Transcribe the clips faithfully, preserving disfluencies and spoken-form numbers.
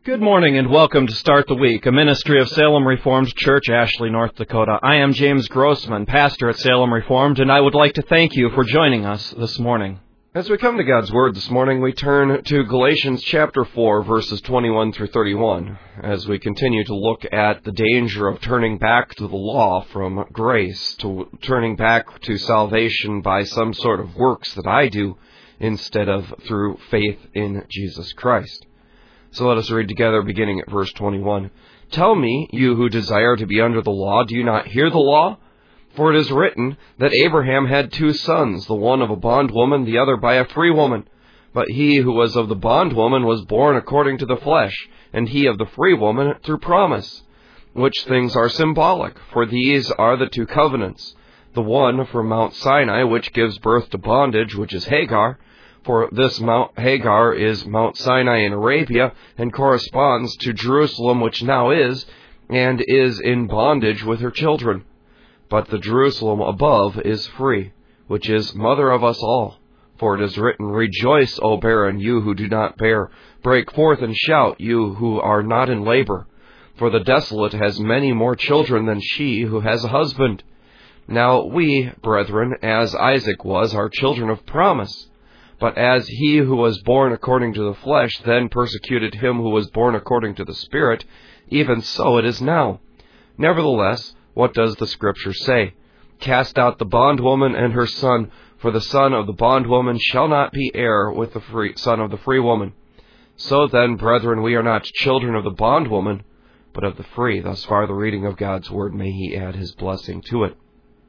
Good morning and welcome to Start the Week, a ministry of Salem Reformed Church, Ashley, North Dakota. I am James Grossman, pastor at Salem Reformed, and I would like to thank you for joining us this morning. As we come to God's Word this morning, we turn to Galatians chapter four, verses twenty-one through thirty-one, as we continue to look at the danger of turning back to the law from grace, to turning back to salvation by some sort of works that I do, instead of through faith in Jesus Christ. So let us read together, beginning at verse twenty-one. Tell me, you who desire to be under the law, do you not hear the law? For it is written that Abraham had two sons, the one of a bondwoman, the other by a free woman. But he who was of the bondwoman was born according to the flesh, and he of the free woman through promise. Which things are symbolic, for these are the two covenants. The one from Mount Sinai, which gives birth to bondage, which is Hagar. For this Mount Hagar is Mount Sinai in Arabia, and corresponds to Jerusalem, which now is, and is in bondage with her children. But the Jerusalem above is free, which is mother of us all. For it is written, Rejoice, O barren, you who do not bear. Break forth and shout, you who are not in labor. For the desolate has many more children than she who has a husband. Now we, brethren, as Isaac was, are children of promise. But as he who was born according to the flesh then persecuted him who was born according to the Spirit, even so it is now. Nevertheless, what does the Scripture say? Cast out the bondwoman and her son, for the son of the bondwoman shall not be heir with the free son of the free woman. So then, brethren, we are not children of the bondwoman, but of the free. Thus far the reading of God's Word. May He add His blessing to it.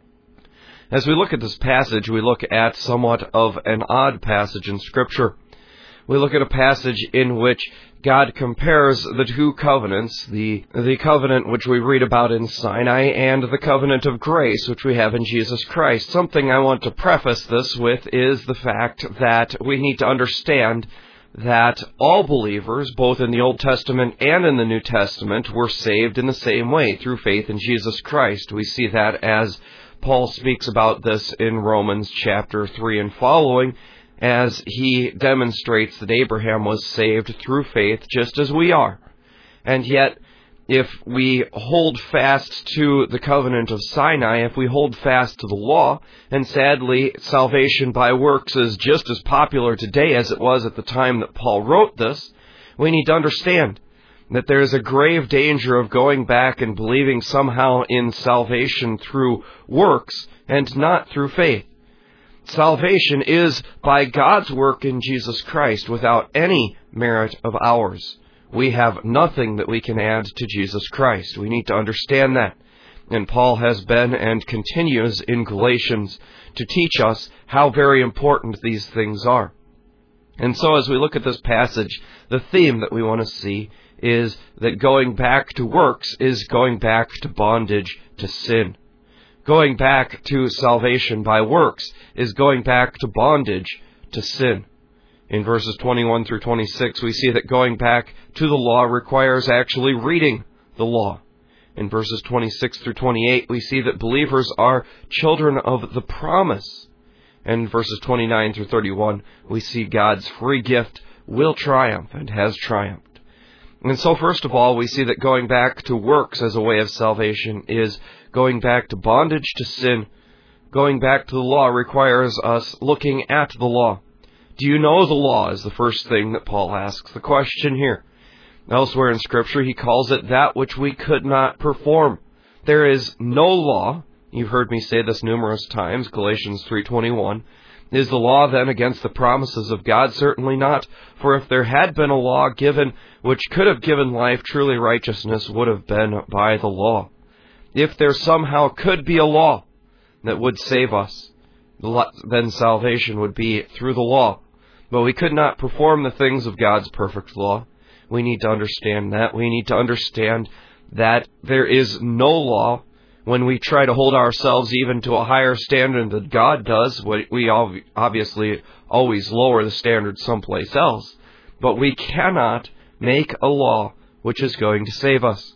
As we look at this passage, we look at somewhat of an odd passage in Scripture. We look at a passage in which God compares the two covenants, the, the covenant which we read about in Sinai and the covenant of grace which we have in Jesus Christ. Something I want to preface this with is the fact that we need to understand that all believers, both in the Old Testament and in the New Testament, were saved in the same way, through faith in Jesus Christ. We see that as Paul speaks about this in Romans chapter three and following, as he demonstrates that Abraham was saved through faith just as we are. And yet, if we hold fast to the covenant of Sinai, if we hold fast to the law, and sadly, salvation by works is just as popular today as it was at the time that Paul wrote this, we need to understand that there is a grave danger of going back and believing somehow in salvation through works and not through faith. Salvation is by God's work in Jesus Christ without any merit of ours. We have nothing that we can add to Jesus Christ. We need to understand that. And Paul has been and continues in Galatians to teach us how very important these things are. And so as we look at this passage, the theme that we want to see is that going back to works is going back to bondage to sin. Going back to salvation by works is going back to bondage to sin. In verses twenty-one through twenty-six, we see that going back to the law requires actually reading the law. In verses twenty-six through twenty-eight, we see that believers are children of the promise. And in verses twenty-nine through thirty-one, we see God's free gift will triumph and has triumphed. And so first of all, we see that going back to works as a way of salvation is going back to bondage to sin. Going back to the law requires us looking at the law. Do you know the law is the first thing that Paul asks the question here. Elsewhere in Scripture, he calls it that which we could not perform. There is no law. You've heard me say this numerous times, Galatians three twenty-one. Is the law then against the promises of God? Certainly not. For if there had been a law given which could have given life, truly righteousness would have been by the law. If there somehow could be a law that would save us, then salvation would be through the law. But we could not perform the things of God's perfect law. We need to understand that. We need to understand that there is no law. When we try to hold ourselves even to a higher standard than God does, we obviously always lower the standard someplace else. But we cannot make a law which is going to save us.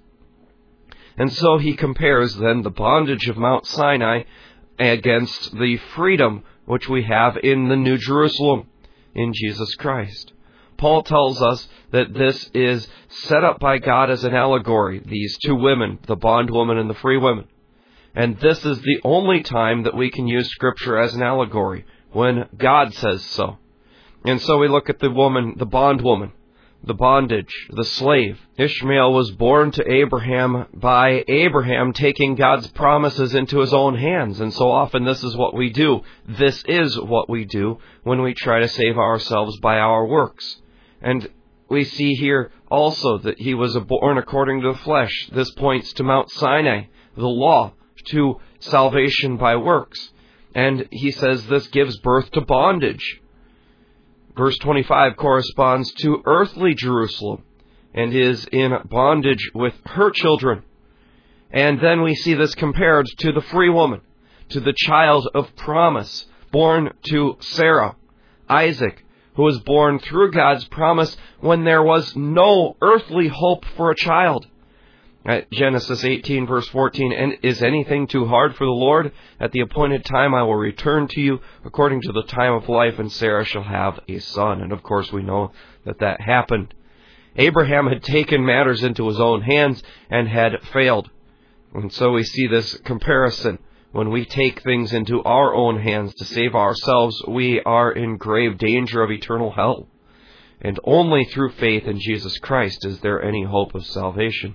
And so he compares then the bondage of Mount Sinai against the freedom which we have in the New Jerusalem, in Jesus Christ. Paul tells us that this is set up by God as an allegory, these two women, the bondwoman and the free woman. And this is the only time that we can use Scripture as an allegory, when God says so. And so we look at the woman, the bondwoman, the bondage, the slave. Ishmael was born to Abraham by Abraham taking God's promises into his own hands. And so often this is what we do. This is what we do when we try to save ourselves by our works. And we see here also that he was born according to the flesh. This points to Mount Sinai, the law, to salvation by works. And he says this gives birth to bondage. Verse twenty-five corresponds to earthly Jerusalem and is in bondage with her children. And then we see this compared to the free woman, to the child of promise, born to Sarah, Isaac, who was born through God's promise when there was no earthly hope for a child. At Genesis eighteen, verse fourteen, and is anything too hard for the Lord? At the appointed time I will return to you according to the time of life, and Sarah shall have a son. And of course we know that that happened. Abraham had taken matters into his own hands and had failed. And so we see this comparison. When we take things into our own hands to save ourselves, we are in grave danger of eternal hell. And only through faith in Jesus Christ is there any hope of salvation.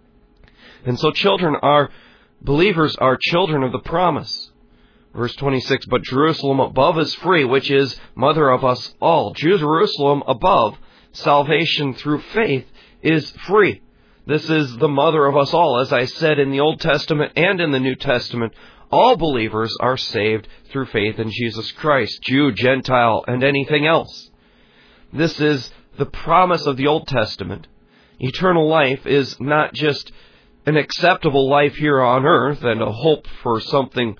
And so children are, believers are children of the promise. Verse twenty-six, but Jerusalem above is free, which is mother of us all. Jerusalem above, salvation through faith, is free. This is the mother of us all. As I said in the Old Testament and in the New Testament, all believers are saved through faith in Jesus Christ, Jew, Gentile, and anything else. This is the promise of the Old Testament. Eternal life is not just an acceptable life here on earth and a hope for something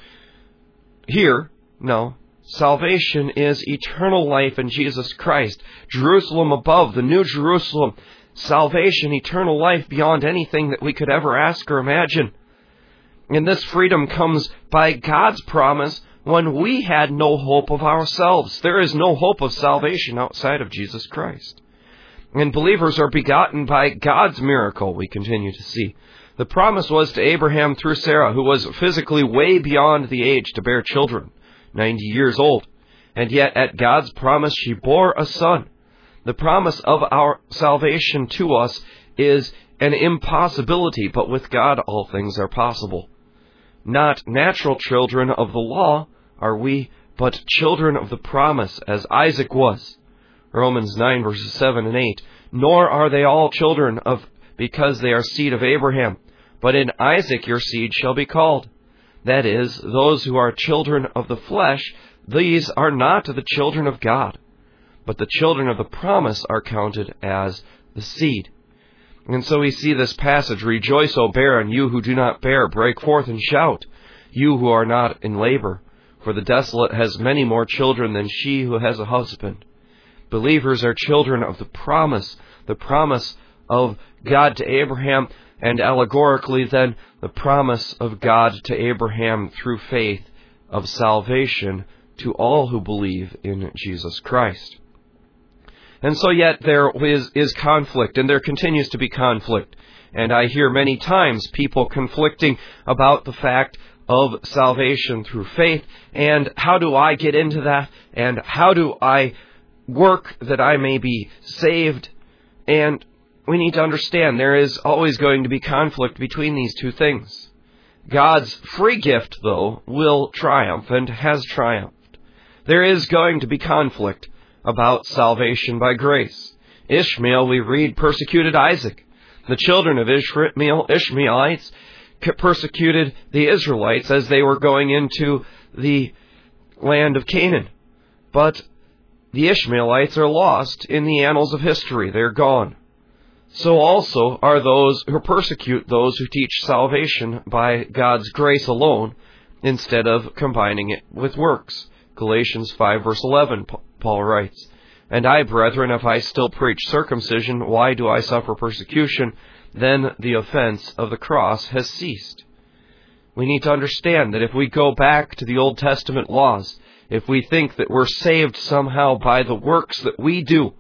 here. No. Salvation is eternal life in Jesus Christ. Jerusalem above, the New Jerusalem. Salvation, eternal life beyond anything that we could ever ask or imagine. And this freedom comes by God's promise when we had no hope of ourselves. There is no hope of salvation outside of Jesus Christ. And believers are begotten by God's miracle, we continue to see. The promise was to Abraham through Sarah, who was physically way beyond the age to bear children, ninety years old. And yet at God's promise she bore a son. The promise of our salvation to us is an impossibility, but with God all things are possible. Not natural children of the law are we, but children of the promise, as Isaac was. Romans nine, verses seven and eight. Nor are they all children of because they are seed of Abraham. But in Isaac your seed shall be called. That is, those who are children of the flesh, these are not the children of God. But the children of the promise are counted as the seed. And so we see this passage, rejoice, O barren, you who do not bear, break forth and shout, you who are not in labor. For the desolate has many more children than she who has a husband. Believers are children of the promise, the promise of God to Abraham, and allegorically then the promise of God to Abraham through faith of salvation to all who believe in Jesus Christ. And so yet there is, is conflict, and there continues to be conflict. And I hear many times people conflicting about the fact of salvation through faith, and how do I get into that, and how do I work that I may be saved. And we need to understand there is always going to be conflict between these two things. God's free gift, though, will triumph and has triumphed. There is going to be conflict about salvation by grace. Ishmael, we read, persecuted Isaac. The children of Ishmael, Ishmaelites persecuted the Israelites as they were going into the land of Canaan. But the Ishmaelites are lost in the annals of history. They're gone. So also are those who persecute those who teach salvation by God's grace alone, instead of combining it with works. Galatians five, verse eleven, Paul writes, And I, brethren, if I still preach circumcision, why do I suffer persecution? Then the offense of the cross has ceased. We need to understand that if we go back to the Old Testament laws, if we think that we're saved somehow by the works that we do,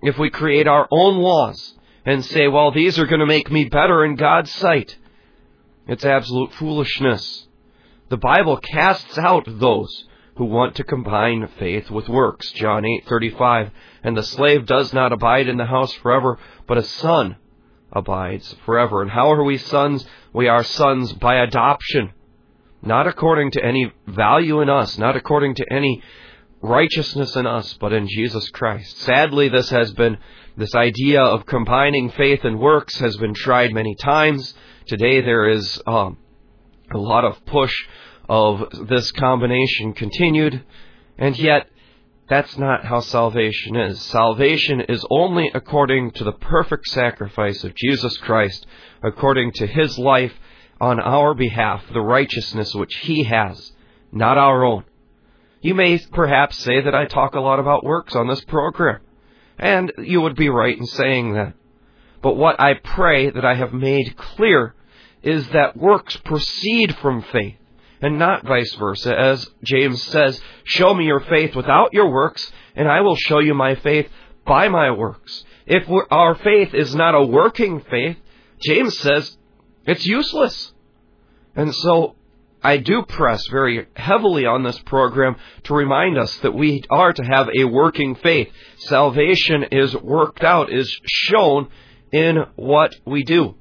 if we create our own laws and say, well, these are going to make me better in God's sight, it's absolute foolishness. The Bible casts out those who want to combine faith with works. John eight thirty-five, and the slave does not abide in the house forever, but a son abides forever. And how are we sons? We are sons by adoption, not according to any value in us, not according to any righteousness in us, but in Jesus Christ. Sadly, this has been, this idea of combining faith and works has been tried many times. Today there is um, a lot of push of this combination continued, and yet that's not how salvation is. Salvation is only according to the perfect sacrifice of Jesus Christ, according to His life on our behalf, the righteousness which He has, not our own. You may perhaps say that I talk a lot about works on this program, and you would be right in saying that. But what I pray that I have made clear is that works proceed from faith, and not vice versa. As James says, show me your faith without your works, and I will show you my faith by my works. If our faith is not a working faith, James says it's useless. And so I do press very heavily on this program to remind us that we are to have a working faith. Salvation is worked out, is shown in what we do.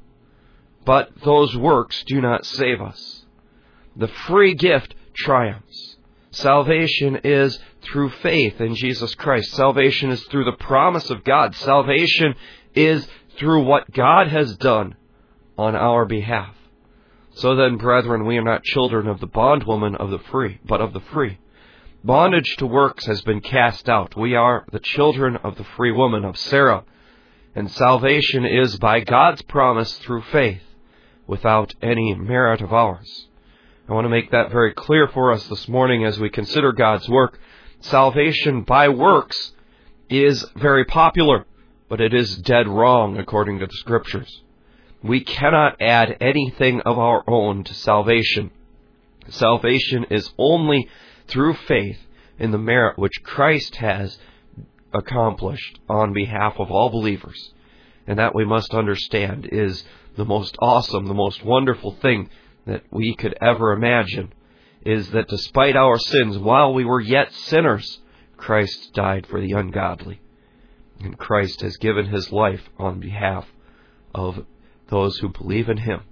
But those works do not save us. The free gift triumphs. Salvation is through faith in Jesus Christ. Salvation is through the promise of God. Salvation is through what God has done on our behalf. So then, brethren, we are not children of the bondwoman of the free, but of the free. Bondage to works has been cast out. We are the children of the free woman of Sarah. And salvation is by God's promise through faith, without any merit of ours. I want to make that very clear for us this morning as we consider God's work. Salvation by works is very popular, but it is dead wrong according to the Scriptures. We cannot add anything of our own to salvation. Salvation is only through faith in the merit which Christ has accomplished on behalf of all believers. And that, we must understand, is the most awesome, the most wonderful thing that we could ever imagine, is that despite our sins, while we were yet sinners, Christ died for the ungodly. And Christ has given His life on behalf of those who believe in Him.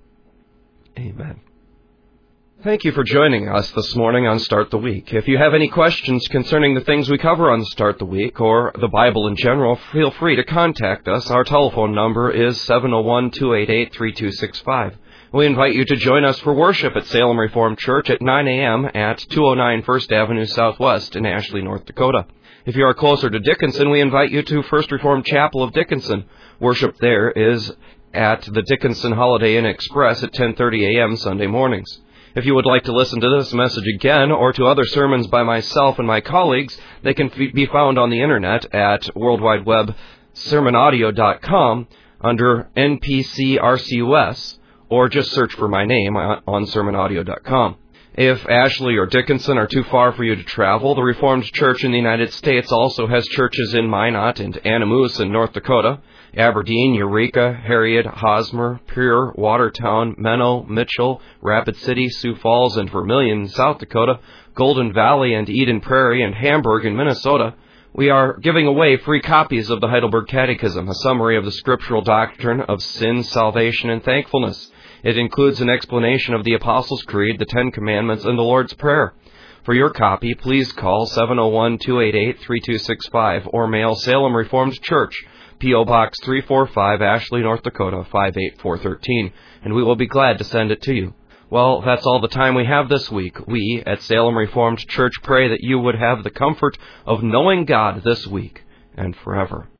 Amen. Thank you for joining us this morning on Start the Week. If you have any questions concerning the things we cover on Start the Week, or the Bible in general, feel free to contact us. Our telephone number is seven oh one, two eight eight, three two six five. We invite you to join us for worship at Salem Reformed Church at nine a.m. at two oh nine First Avenue Southwest in Ashley, North Dakota. If you are closer to Dickinson, we invite you to First Reformed Chapel of Dickinson. Worship there is at the Dickinson Holiday Inn Express at ten thirty a.m. Sunday mornings. If you would like to listen to this message again or to other sermons by myself and my colleagues, they can f- be found on the Internet at world wide web sermon audio dot com under N P C R C U S, or just search for my name on sermon audio dot com. If Ashley or Dickinson are too far for you to travel, the Reformed Church in the United States also has churches in Minot and Anamoose in North Dakota, Aberdeen, Eureka, Harriet, Hosmer, Pure, Watertown, Menno, Mitchell, Rapid City, Sioux Falls, and Vermilion in South Dakota, Golden Valley and Eden Prairie, and Hamburg in Minnesota. We are giving away free copies of the Heidelberg Catechism, a summary of the scriptural doctrine of sin, salvation, and thankfulness. It includes an explanation of the Apostles' Creed, the Ten Commandments, and the Lord's Prayer. For your copy, please call seven oh one, two eight eight, three two six five or mail Salem Reformed Church, P O Box three forty-five, Ashley, North Dakota, five eight four one three, and we will be glad to send it to you. Well, that's all the time we have this week. We at Salem Reformed Church pray that you would have the comfort of knowing God this week and forever.